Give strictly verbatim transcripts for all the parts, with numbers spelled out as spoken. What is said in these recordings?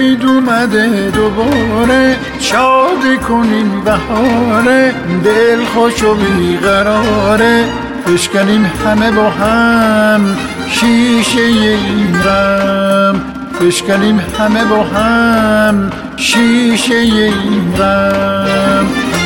عید اومده دوباره، شاد کنیم بهاره، دل خوش و بیقراره، بشکنیم همه با هم شیشه این غم، بشکنیم همه با هم شیشه این غم.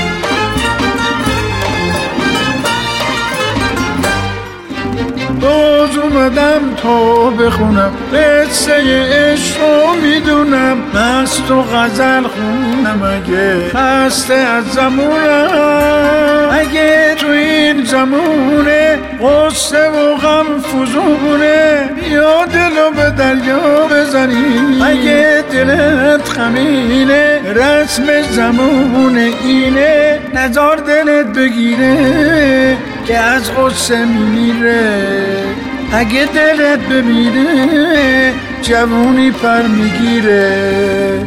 باز اومدم تا بخونم قصه عشق رو میدونم، مست و غزل خونم اگه خسته از زمونم، اگه تو این زمونه قصه و غم فزونه، یا دلو به دریا بزنی اگه دلت خمینه، رسم زمونه اینه نزار دلت بگیره که از غصه میمیره، اگه دلت بمیره جوونی پر میگیره.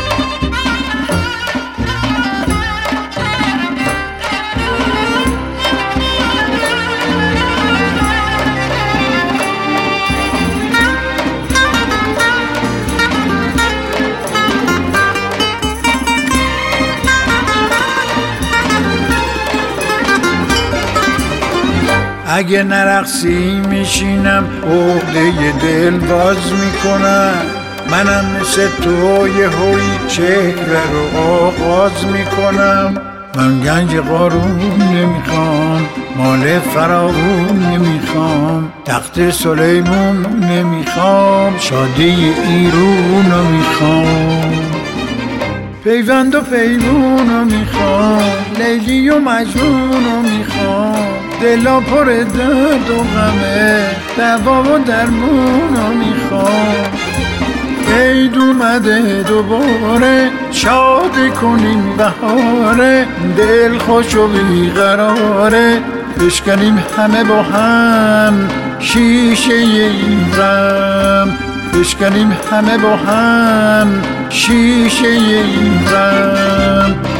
اگه نرقصی میشینم عقده دل باز میکنم، منم مثل تو یه هوی چهره رو آغاز میکنم، من گنج قارون نمیخوام، مال فراوون نمیخوام، تخت سلیمون نمیخوام، شادی ایرون رو میخوام، پیوند و پیمون رو میخوام، لیلی و مجنون رو میخوام، دلا پر درد و غمه، دوا و درمون رو میخوام. عید اومده دوباره، شاد کنیم بهاره، دل خوش و بیقراره، بشکنیم همه با هم شیشه این غم، بشکنیم همه با هم شیشه این غم.